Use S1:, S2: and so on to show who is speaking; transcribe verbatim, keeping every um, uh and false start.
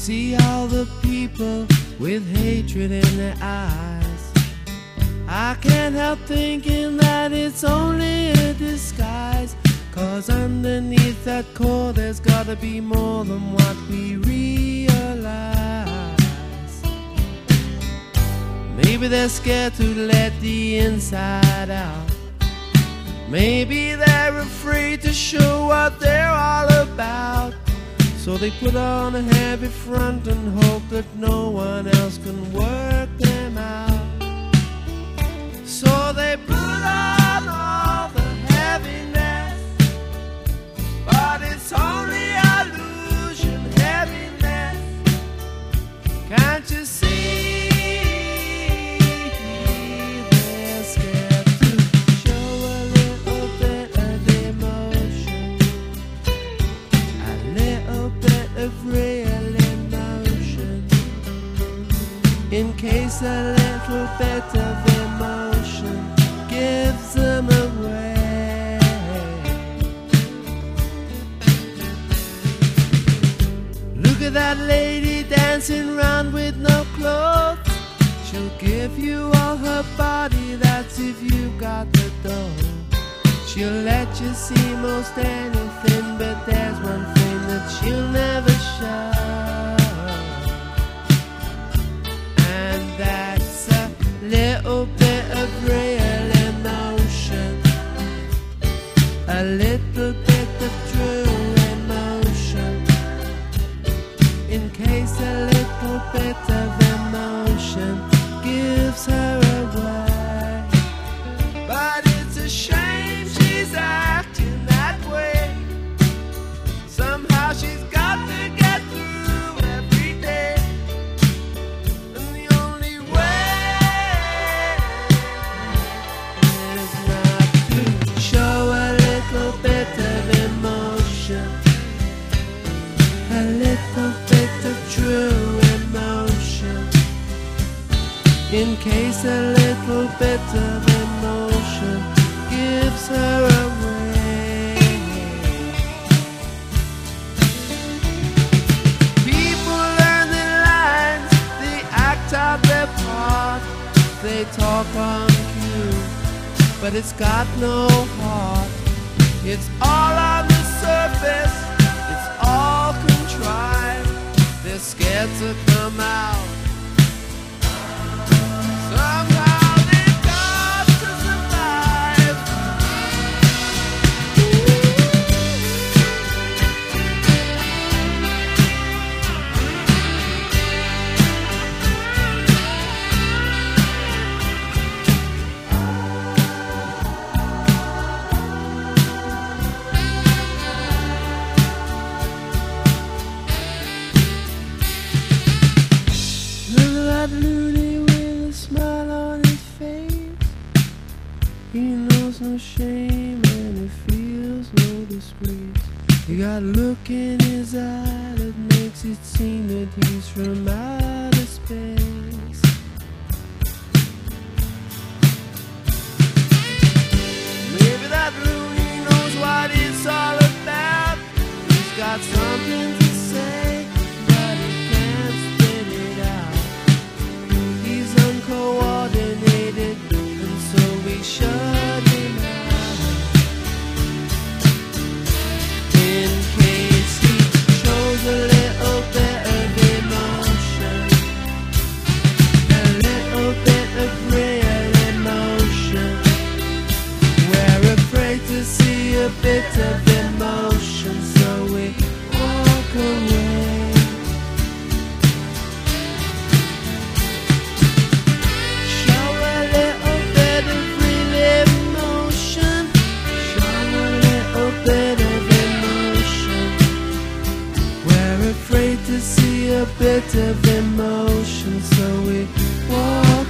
S1: see all the people with hatred in their eyes. I can't help thinking that it's only a disguise, 'cause underneath that core there's gotta be more than what we realize. Maybe they're scared to let the inside out. Maybe they're afraid to show what they're all about. So they put on a heavy front and hope that no one else can work them out. So they put on all the heaviness, but it's only illusion heaviness. Can't you see? They're scared to show a little bit of emotion, a little bit of real emotion, in case a little bit of emotion gives them away. Look at that lady dancing round with no clothes. She'll give you all her body, that's if you got the dough. She'll let you see most anything, but there's one thing that she'll never show, and that's a little bit of real emotion, a little bit of true emotion, in case a little bit of emotion gives her away. But it's a shame she's acting that way. Somehow she's got to get through every day, and the only way is not to show a little bit of emotion, a little bit of true emotion, in case a little bit of emotion gives her away. People learn their lines, they act out their part, they talk on cue, but it's got no heart. It's all on the surface, it's all contrived. They're scared to come out. Somehow they've got to survive. Look at that loony with a smile on his face. He knows no shame and he feels no disgrace. He got a look in his eye that makes it seem that he's from outer space. Maybe that loony knows what it's all about. He's got something to say, but he can't spit it out. He's uncoordinated, and so we shut him out, in case he shows a little bit of emotion, a little bit of real emotion. We're afraid to see a bit of emotion, so we walk away. Show a little bit of real emotion, show a little bit of emotion. We're afraid to see a bit of emotion, so we walk